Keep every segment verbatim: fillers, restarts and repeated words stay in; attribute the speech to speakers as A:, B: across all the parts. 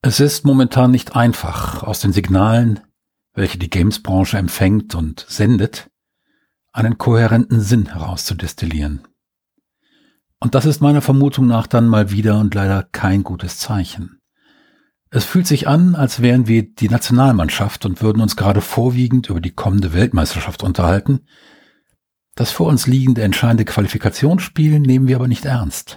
A: Es ist momentan nicht einfach, aus den Signalen, welche die Games-Branche empfängt und sendet, einen kohärenten Sinn herauszudestillieren. Und das ist meiner Vermutung nach dann mal wieder und leider kein gutes Zeichen. Es fühlt sich an, als wären wir die Nationalmannschaft und würden uns gerade vorwiegend über die kommende Weltmeisterschaft unterhalten. Das vor uns liegende entscheidende Qualifikationsspiel nehmen wir aber nicht ernst.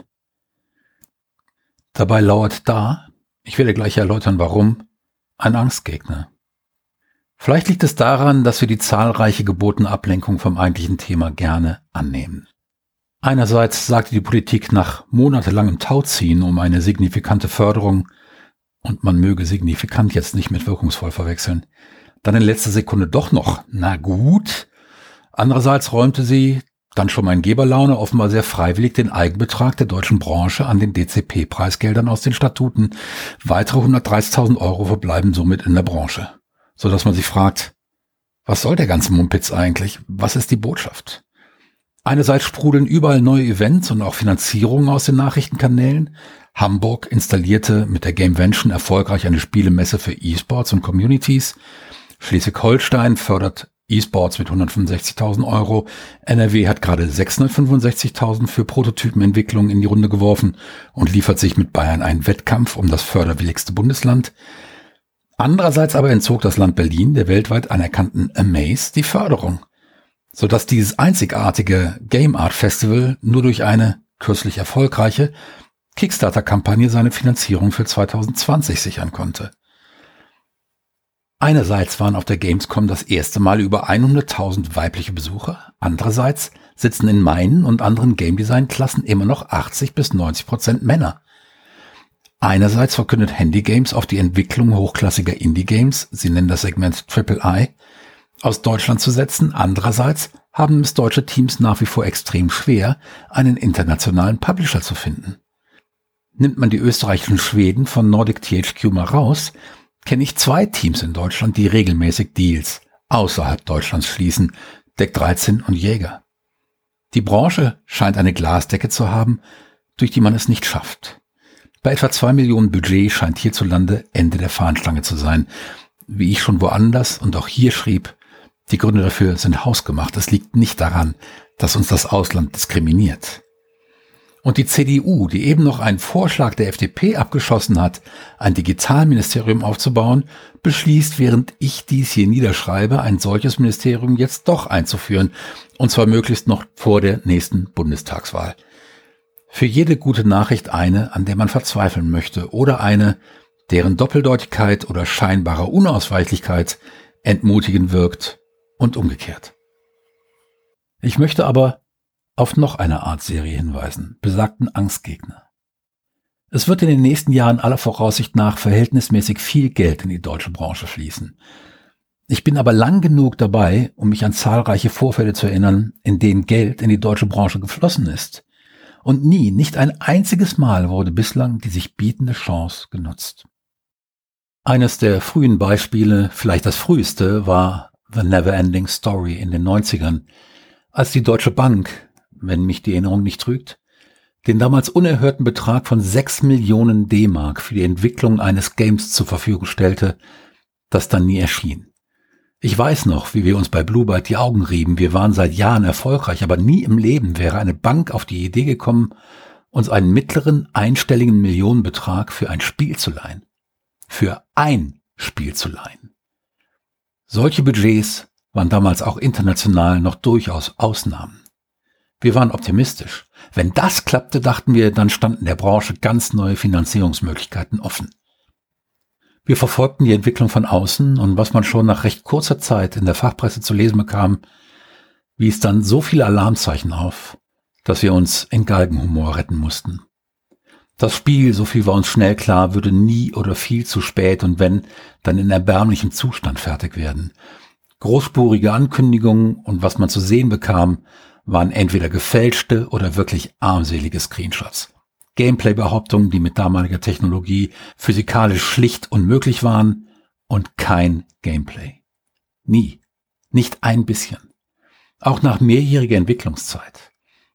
A: Dabei lauert da, ich werde gleich erläutern warum, ein Angstgegner. Vielleicht liegt es daran, dass wir die zahlreiche gebotene Ablenkung vom eigentlichen Thema gerne annehmen. Einerseits sagte die Politik nach monatelangem Tauziehen um eine signifikante Förderung, und man möge signifikant jetzt nicht mit wirkungsvoll verwechseln, dann in letzter Sekunde doch noch, na gut. Andererseits räumte sie, dann schon mal in Geberlaune, offenbar sehr freiwillig den Eigenbetrag der deutschen Branche an den D C P-Preisgeldern aus den Statuten. Weitere hundertdreißigtausend Euro verbleiben somit in der Branche. Sodass man sich fragt, was soll der ganze Mumpitz eigentlich? Was ist die Botschaft? Einerseits sprudeln überall neue Events und auch Finanzierungen aus den Nachrichtenkanälen. Hamburg installierte mit der Gamevention erfolgreich eine Spielemesse für E-Sports und Communities. Schleswig-Holstein fördert E-Sports mit hundertfünfundsechzigtausend Euro. N R W hat gerade sechshundertfünfundsechzigtausend für Prototypenentwicklung in die Runde geworfen und liefert sich mit Bayern einen Wettkampf um das förderwilligste Bundesland. Andererseits aber entzog das Land Berlin der weltweit anerkannten Amaze die Förderung, sodass dieses einzigartige Game Art Festival nur durch eine kürzlich erfolgreiche Kickstarter-Kampagne seine Finanzierung für zwanzig zwanzig sichern konnte. Einerseits waren auf der Gamescom das erste Mal über hunderttausend weibliche Besucher, andererseits sitzen in meinen und anderen Game Design Klassen immer noch achtzig bis neunzig Prozent Männer. Einerseits verkündet Handy Games auf die Entwicklung hochklassiger Indie Games, sie nennen das Segment Triple I, aus Deutschland zu setzen. Andererseits haben es deutsche Teams nach wie vor extrem schwer, einen internationalen Publisher zu finden. Nimmt man die österreichischen Schweden von Nordic T H Q mal raus, kenne ich zwei Teams in Deutschland, die regelmäßig Deals außerhalb Deutschlands schließen, Deck dreizehn und Jäger. Die Branche scheint eine Glasdecke zu haben, durch die man es nicht schafft. Bei etwa zwei Millionen Budget scheint hierzulande Ende der Fahnenstange zu sein. Wie ich schon woanders und auch hier schrieb, die Gründe dafür sind hausgemacht. Es liegt nicht daran, dass uns das Ausland diskriminiert. Und die C D U, die eben noch einen Vorschlag der F D P abgeschossen hat, ein Digitalministerium aufzubauen, beschließt, während ich dies hier niederschreibe, ein solches Ministerium jetzt doch einzuführen, und zwar möglichst noch vor der nächsten Bundestagswahl. Für jede gute Nachricht eine, an der man verzweifeln möchte, oder eine, deren Doppeldeutigkeit oder scheinbare Unausweichlichkeit entmutigend wirkt und umgekehrt. Ich möchte aber auf noch eine Art Serie hinweisen, besagten Angstgegner. Es wird in den nächsten Jahren aller Voraussicht nach verhältnismäßig viel Geld in die deutsche Branche fließen. Ich bin aber lang genug dabei, um mich an zahlreiche Vorfälle zu erinnern, in denen Geld in die deutsche Branche geflossen ist. Und nie, nicht ein einziges Mal wurde bislang die sich bietende Chance genutzt. Eines der frühen Beispiele, vielleicht das früheste, war The Neverending Story in den neunzigern, als die Deutsche Bank, wenn mich die Erinnerung nicht trügt, den damals unerhörten Betrag von sechs Millionen D-Mark für die Entwicklung eines Games zur Verfügung stellte, das dann nie erschien. Ich weiß noch, wie wir uns bei Blue Byte die Augen rieben. Wir waren seit Jahren erfolgreich, aber nie im Leben wäre eine Bank auf die Idee gekommen, uns einen mittleren einstelligen Millionenbetrag für ein Spiel zu leihen. Für ein Spiel zu leihen. Solche Budgets waren damals auch international noch durchaus Ausnahmen. Wir waren optimistisch. Wenn das klappte, dachten wir, dann standen der Branche ganz neue Finanzierungsmöglichkeiten offen. Wir verfolgten die Entwicklung von außen und was man schon nach recht kurzer Zeit in der Fachpresse zu lesen bekam, wies dann so viele Alarmzeichen auf, dass wir uns in Galgenhumor retten mussten. Das Spiel, so viel war uns schnell klar, würde nie oder viel zu spät und wenn, dann in erbärmlichem Zustand fertig werden. Großspurige Ankündigungen und was man zu sehen bekam, waren entweder gefälschte oder wirklich armselige Screenshots. Gameplay-Behauptungen, die mit damaliger Technologie physikalisch schlicht unmöglich waren und kein Gameplay. Nie. Nicht ein bisschen. Auch nach mehrjähriger Entwicklungszeit.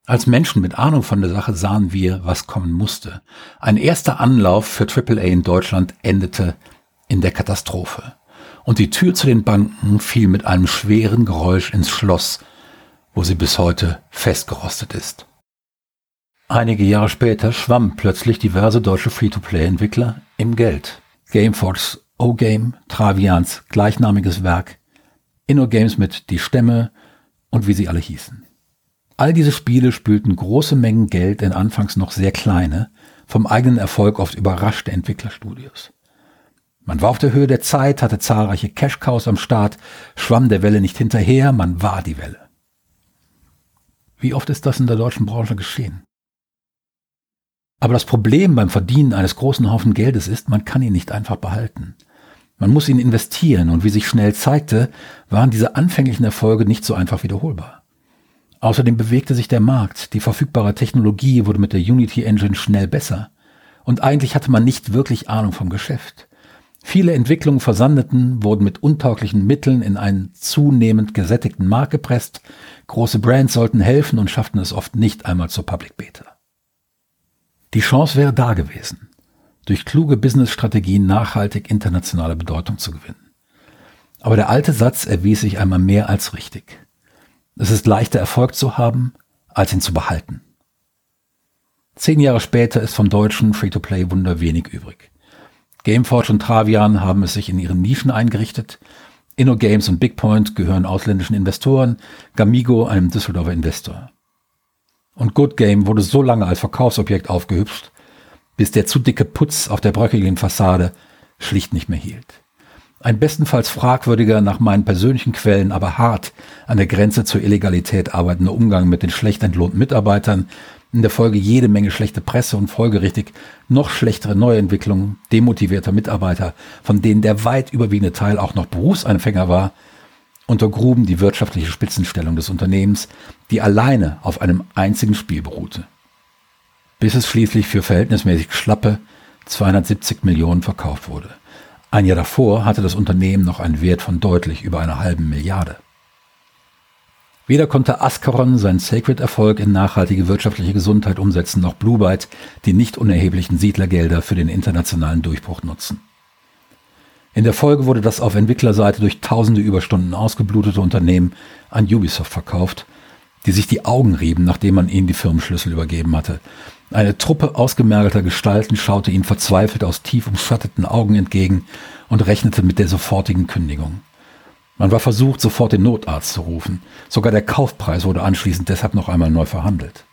A: Als Menschen mit Ahnung von der Sache sahen wir, was kommen musste. Ein erster Anlauf für Triple A in Deutschland endete in der Katastrophe. Und die Tür zu den Banken fiel mit einem schweren Geräusch ins Schloss, wo sie bis heute festgerostet ist. Einige Jahre später schwammen plötzlich diverse deutsche Free-to-Play-Entwickler im Geld. Gameforge, O-Game, Travians gleichnamiges Werk, InnoGames mit Die Stämme und wie sie alle hießen. All diese Spiele spülten große Mengen Geld in anfangs noch sehr kleine, vom eigenen Erfolg oft überraschte Entwicklerstudios. Man war auf der Höhe der Zeit, hatte zahlreiche Cash-Cows am Start, schwamm der Welle nicht hinterher, man war die Welle. Wie oft ist das in der deutschen Branche geschehen? Aber das Problem beim Verdienen eines großen Haufen Geldes ist, man kann ihn nicht einfach behalten. Man muss ihn investieren und wie sich schnell zeigte, waren diese anfänglichen Erfolge nicht so einfach wiederholbar. Außerdem bewegte sich der Markt, die verfügbare Technologie wurde mit der Unity Engine schnell besser und eigentlich hatte man nicht wirklich Ahnung vom Geschäft. Viele Entwicklungen versandeten, wurden mit untauglichen Mitteln in einen zunehmend gesättigten Markt gepresst, große Brands sollten helfen und schafften es oft nicht einmal zur Public Beta. Die Chance wäre da gewesen, durch kluge Business-Strategien nachhaltig internationale Bedeutung zu gewinnen. Aber der alte Satz erwies sich einmal mehr als richtig. Es ist leichter Erfolg zu haben, als ihn zu behalten. Zehn Jahre später ist vom deutschen Free-to-Play-Wunder wenig übrig. Gameforge und Travian haben es sich in ihren Nischen eingerichtet. InnoGames und BigPoint gehören ausländischen Investoren, Gamigo einem Düsseldorfer Investor. Und Good Game wurde so lange als Verkaufsobjekt aufgehübscht, bis der zu dicke Putz auf der bröckigen Fassade schlicht nicht mehr hielt. Ein bestenfalls fragwürdiger, nach meinen persönlichen Quellen aber hart an der Grenze zur Illegalität arbeitender Umgang mit den schlecht entlohnten Mitarbeitern, in der Folge jede Menge schlechte Presse und folgerichtig noch schlechtere Neuentwicklungen demotivierter Mitarbeiter, von denen der weit überwiegende Teil auch noch Berufsanfänger war, untergruben die wirtschaftliche Spitzenstellung des Unternehmens, die alleine auf einem einzigen Spiel beruhte. Bis es schließlich für verhältnismäßig schlappe zweihundertsiebzig Millionen verkauft wurde. Ein Jahr davor hatte das Unternehmen noch einen Wert von deutlich über einer halben Milliarde. Weder konnte Ascaron seinen Sacred-Erfolg in nachhaltige wirtschaftliche Gesundheit umsetzen, noch Blue Byte die nicht unerheblichen Siedlergelder für den internationalen Durchbruch nutzen. In der Folge wurde das auf Entwicklerseite durch tausende Überstunden ausgeblutete Unternehmen an Ubisoft verkauft, die sich die Augen rieben, nachdem man ihnen die Firmenschlüssel übergeben hatte. Eine Truppe ausgemergelter Gestalten schaute ihnen verzweifelt aus tief umschatteten Augen entgegen und rechnete mit der sofortigen Kündigung. Man war versucht, sofort den Notarzt zu rufen. Sogar der Kaufpreis wurde anschließend deshalb noch einmal neu verhandelt.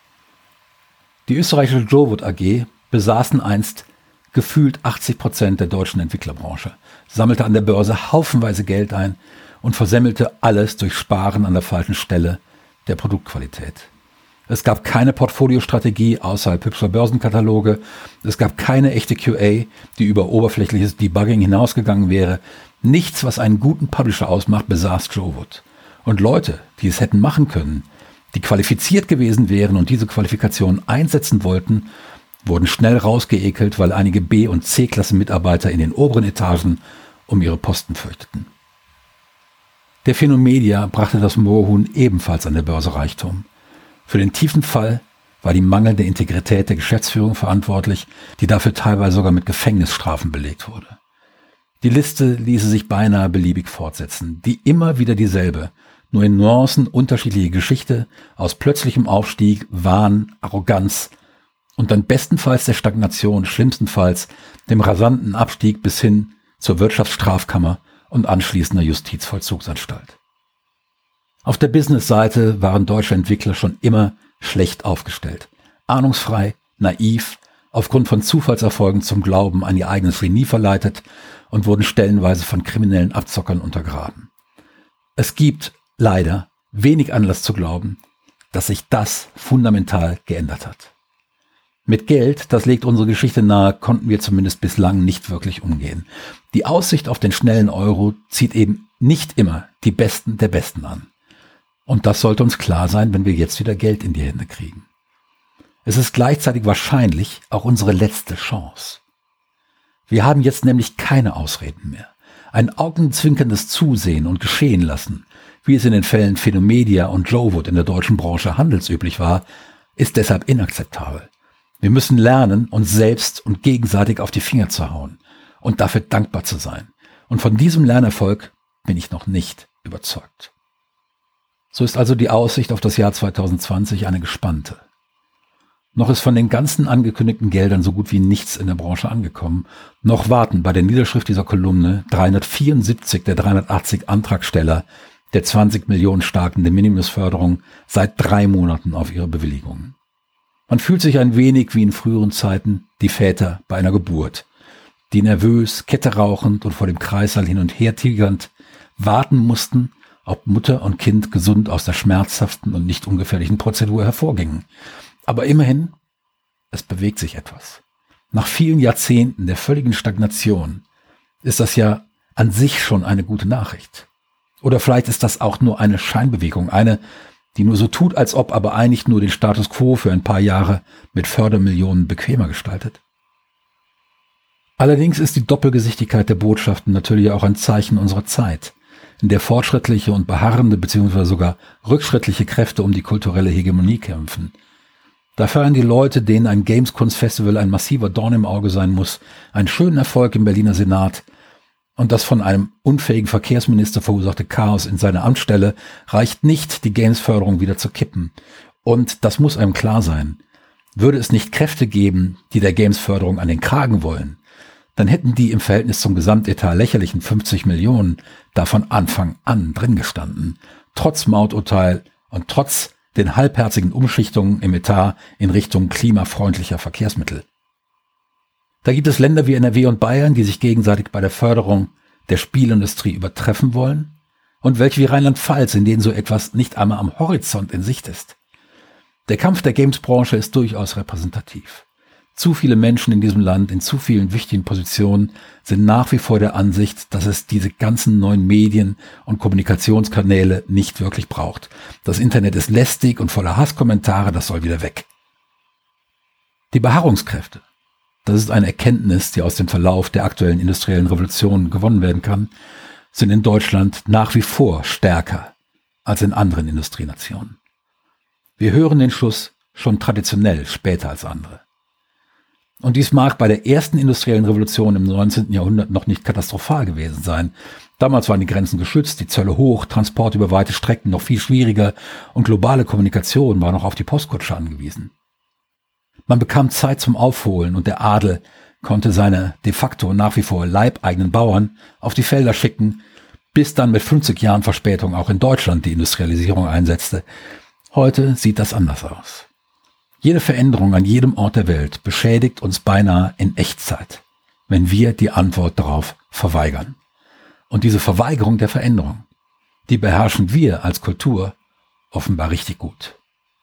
A: Die österreichische Jowood A G besaßen einst gefühlt achtzig Prozent der deutschen Entwicklerbranche, sammelte an der Börse haufenweise Geld ein und versemmelte alles durch Sparen an der falschen Stelle der Produktqualität. Es gab keine Portfoliostrategie außerhalb hübscher Börsenkataloge. Es gab keine echte Q A, die über oberflächliches Debugging hinausgegangen wäre. Nichts, was einen guten Publisher ausmacht, besaß Jowood. Und Leute, die es hätten machen können, die qualifiziert gewesen wären und diese Qualifikation einsetzen wollten, wurden schnell rausgeekelt, weil einige B- und C-Klasse-Mitarbeiter in den oberen Etagen um ihre Posten fürchteten. Der Phänomedia brachte das Moorhuhn ebenfalls an der Börse Reichtum. Für den tiefen Fall war die mangelnde Integrität der Geschäftsführung verantwortlich, die dafür teilweise sogar mit Gefängnisstrafen belegt wurde. Die Liste ließe sich beinahe beliebig fortsetzen, die immer wieder dieselbe, nur in Nuancen unterschiedliche Geschichte aus plötzlichem Aufstieg, Wahn, Arroganz und dann bestenfalls der Stagnation, schlimmstenfalls dem rasanten Abstieg bis hin zur Wirtschaftsstrafkammer und anschließender Justizvollzugsanstalt. Auf der Business-Seite waren deutsche Entwickler schon immer schlecht aufgestellt. Ahnungsfrei, naiv, aufgrund von Zufallserfolgen zum Glauben an ihr eigenes Genie verleitet und wurden stellenweise von kriminellen Abzockern untergraben. Es gibt leider wenig Anlass zu glauben, dass sich das fundamental geändert hat. Mit Geld, das legt unsere Geschichte nahe, konnten wir zumindest bislang nicht wirklich umgehen. Die Aussicht auf den schnellen Euro zieht eben nicht immer die Besten der Besten an. Und das sollte uns klar sein, wenn wir jetzt wieder Geld in die Hände kriegen. Es ist gleichzeitig wahrscheinlich auch unsere letzte Chance. Wir haben jetzt nämlich keine Ausreden mehr. Ein augenzwinkerndes Zusehen und Geschehen lassen, wie es in den Fällen Phenomedia und Jowood in der deutschen Branche handelsüblich war, ist deshalb inakzeptabel. Wir müssen lernen, uns selbst und gegenseitig auf die Finger zu hauen und dafür dankbar zu sein. Und von diesem Lernerfolg bin ich noch nicht überzeugt. So ist also die Aussicht auf das Jahr zwanzig zwanzig eine gespannte. Noch ist von den ganzen angekündigten Geldern so gut wie nichts in der Branche angekommen. Noch warten bei der Niederschrift dieser Kolumne dreihundertvierundsiebzig der dreihundertachtzig Antragsteller der zwanzig Millionen starken De Minimis-Förderung seit drei Monaten auf ihre Bewilligungen. Man fühlt sich ein wenig wie in früheren Zeiten die Väter bei einer Geburt, die nervös, Kette rauchend und vor dem Kreissaal hin und her tigernd warten mussten, ob Mutter und Kind gesund aus der schmerzhaften und nicht ungefährlichen Prozedur hervorgingen. Aber immerhin, es bewegt sich etwas. Nach vielen Jahrzehnten der völligen Stagnation ist das ja an sich schon eine gute Nachricht. Oder vielleicht ist das auch nur eine Scheinbewegung, eine, die nur so tut, als ob, aber eigentlich nur den Status quo für ein paar Jahre mit Fördermillionen bequemer gestaltet. Allerdings ist die Doppelgesichtigkeit der Botschaften natürlich auch ein Zeichen unserer Zeit, in der fortschrittliche und beharrende bzw. sogar rückschrittliche Kräfte um die kulturelle Hegemonie kämpfen. Da feiern die Leute, denen ein Games-Kunstfestival ein massiver Dorn im Auge sein muss, einen schönen Erfolg im Berliner Senat, und das von einem unfähigen Verkehrsminister verursachte Chaos in seiner Amtsstelle reicht nicht, die Games-Förderung wieder zu kippen. Und das muss einem klar sein. Würde es nicht Kräfte geben, die der Games-Förderung an den Kragen wollen, dann hätten die im Verhältnis zum Gesamtetat lächerlichen fünfzig Millionen da von Anfang an drin gestanden. Trotz Mauturteil und trotz den halbherzigen Umschichtungen im Etat in Richtung klimafreundlicher Verkehrsmittel. Da gibt es Länder wie N R W und Bayern, die sich gegenseitig bei der Förderung der Spielindustrie übertreffen wollen, und welche wie Rheinland-Pfalz, in denen so etwas nicht einmal am Horizont in Sicht ist. Der Kampf der Games-Branche ist durchaus repräsentativ. Zu viele Menschen in diesem Land in zu vielen wichtigen Positionen sind nach wie vor der Ansicht, dass es diese ganzen neuen Medien und Kommunikationskanäle nicht wirklich braucht. Das Internet ist lästig und voller Hasskommentare, das soll wieder weg. Die Beharrungskräfte, das ist eine Erkenntnis, die aus dem Verlauf der aktuellen industriellen Revolution gewonnen werden kann, sind in Deutschland nach wie vor stärker als in anderen Industrienationen. Wir hören den Schuss schon traditionell später als andere. Und dies mag bei der ersten industriellen Revolution im neunzehnten Jahrhundert noch nicht katastrophal gewesen sein. Damals waren die Grenzen geschützt, die Zölle hoch, Transport über weite Strecken noch viel schwieriger und globale Kommunikation war noch auf die Postkutsche angewiesen. Man bekam Zeit zum Aufholen und der Adel konnte seine de facto nach wie vor leibeigenen Bauern auf die Felder schicken, bis dann mit fünfzig Jahren Verspätung auch in Deutschland die Industrialisierung einsetzte. Heute sieht das anders aus. Jede Veränderung an jedem Ort der Welt beschädigt uns beinahe in Echtzeit, wenn wir die Antwort darauf verweigern. Und diese Verweigerung der Veränderung, die beherrschen wir als Kultur offenbar richtig gut.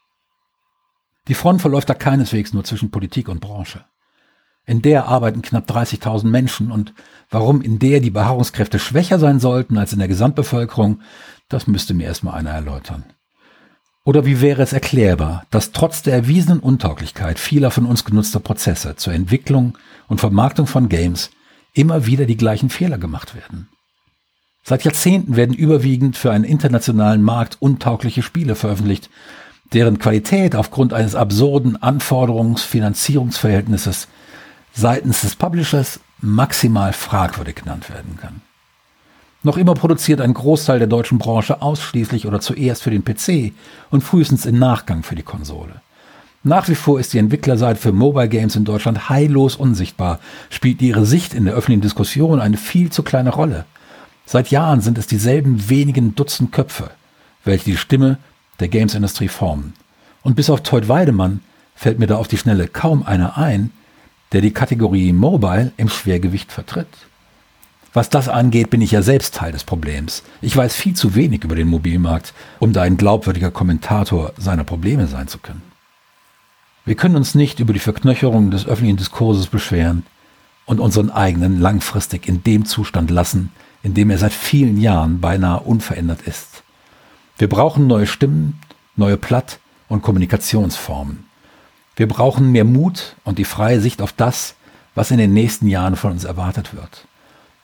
A: Die Front verläuft da keineswegs nur zwischen Politik und Branche. In der arbeiten knapp dreißigtausend Menschen, und warum in der die Beharrungskräfte schwächer sein sollten als in der Gesamtbevölkerung, das müsste mir erstmal einer erläutern. Oder wie wäre es erklärbar, dass trotz der erwiesenen Untauglichkeit vieler von uns genutzter Prozesse zur Entwicklung und Vermarktung von Games immer wieder die gleichen Fehler gemacht werden? Seit Jahrzehnten werden überwiegend für einen internationalen Markt untaugliche Spiele veröffentlicht, deren Qualität aufgrund eines absurden Anforderungs-Finanzierungsverhältnisses seitens des Publishers maximal fragwürdig genannt werden kann. Noch immer produziert ein Großteil der deutschen Branche ausschließlich oder zuerst für den P C und frühestens im Nachgang für die Konsole. Nach wie vor ist die Entwicklerseite für Mobile Games in Deutschland heillos unsichtbar, spielt ihre Sicht in der öffentlichen Diskussion eine viel zu kleine Rolle. Seit Jahren sind es dieselben wenigen Dutzend Köpfe, welche die Stimme der Games-Industrie formen. Und bis auf Teut Weidemann fällt mir da auf die Schnelle kaum einer ein, der die Kategorie Mobile im Schwergewicht vertritt. Was das angeht, bin ich ja selbst Teil des Problems. Ich weiß viel zu wenig über den Mobilmarkt, um da ein glaubwürdiger Kommentator seiner Probleme sein zu können. Wir können uns nicht über die Verknöcherung des öffentlichen Diskurses beschweren und unseren eigenen langfristig in dem Zustand lassen, in dem er seit vielen Jahren beinahe unverändert ist. Wir brauchen neue Stimmen, neue Platt- und Kommunikationsformen. Wir brauchen mehr Mut und die freie Sicht auf das, was in den nächsten Jahren von uns erwartet wird.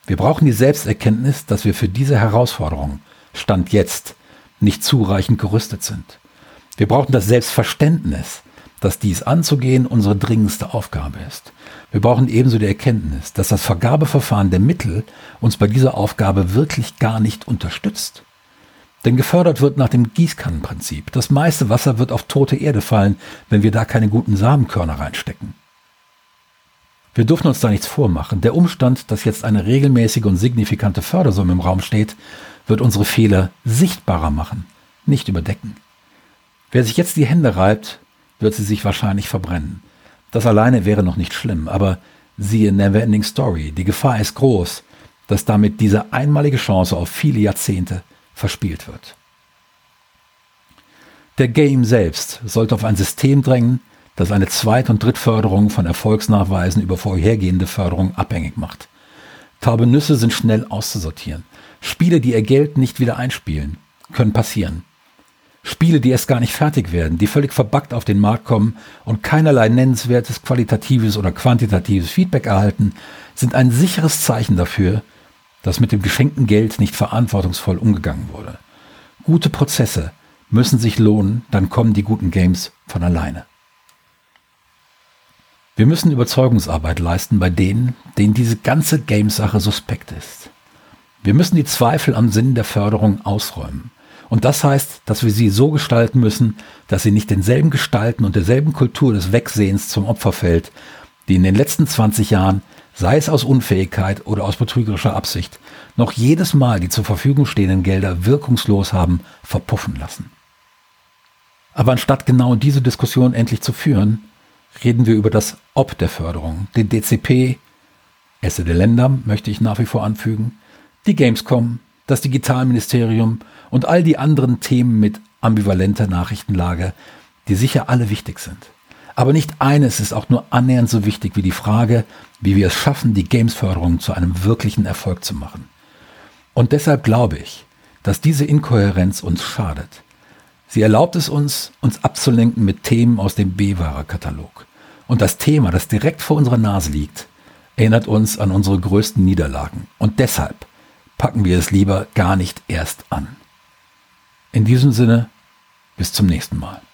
A: Wir brauchen die Selbsterkenntnis, dass wir für diese Herausforderung, Stand jetzt, nicht zureichend gerüstet sind. Wir brauchen das Selbstverständnis, dass dies anzugehen unsere dringendste Aufgabe ist. Wir brauchen ebenso die Erkenntnis, dass das Vergabeverfahren der Mittel uns bei dieser Aufgabe wirklich gar nicht unterstützt. Denn gefördert wird nach dem Gießkannenprinzip. Das meiste Wasser wird auf tote Erde fallen, wenn wir da keine guten Samenkörner reinstecken. Wir dürfen uns da nichts vormachen. Der Umstand, dass jetzt eine regelmäßige und signifikante Fördersumme im Raum steht, wird unsere Fehler sichtbarer machen, nicht überdecken. Wer sich jetzt die Hände reibt, wird sie sich wahrscheinlich verbrennen. Das alleine wäre noch nicht schlimm, aber siehe Neverending Story, die Gefahr ist groß, dass damit diese einmalige Chance auf viele Jahrzehnte verspielt wird. Der Game selbst sollte auf ein System drängen, das eine Zweit- und Drittförderung von Erfolgsnachweisen über vorhergehende Förderung abhängig macht. Taube Nüsse sind schnell auszusortieren. Spiele, die ihr Geld nicht wieder einspielen, können passieren. Spiele, die erst gar nicht fertig werden, die völlig verbuggt auf den Markt kommen und keinerlei nennenswertes qualitatives oder quantitatives Feedback erhalten, sind ein sicheres Zeichen dafür, dass mit dem geschenkten Geld nicht verantwortungsvoll umgegangen wurde. Gute Prozesse müssen sich lohnen, dann kommen die guten Games von alleine. Wir müssen Überzeugungsarbeit leisten bei denen, denen diese ganze Gamesache suspekt ist. Wir müssen die Zweifel am Sinn der Förderung ausräumen. Und das heißt, dass wir sie so gestalten müssen, dass sie nicht denselben Gestalten und derselben Kultur des Wegsehens zum Opfer fällt, die in den letzten zwanzig Jahren, sei es aus Unfähigkeit oder aus betrügerischer Absicht, noch jedes Mal die zur Verfügung stehenden Gelder wirkungslos haben verpuffen lassen. Aber anstatt genau diese Diskussion endlich zu führen, reden wir über das Ob der Förderung, den D C P, Esse der Länder möchte ich nach wie vor anfügen, die Gamescom, das Digitalministerium und all die anderen Themen mit ambivalenter Nachrichtenlage, die sicher alle wichtig sind. Aber nicht eines ist auch nur annähernd so wichtig wie die Frage, wie wir es schaffen, die Games-Förderung zu einem wirklichen Erfolg zu machen. Und deshalb glaube ich, dass diese Inkohärenz uns schadet. Sie erlaubt es uns, uns abzulenken mit Themen aus dem B-Ware-Katalog. Und das Thema, das direkt vor unserer Nase liegt, erinnert uns an unsere größten Niederlagen. Und deshalb packen wir es lieber gar nicht erst an. In diesem Sinne, bis zum nächsten Mal.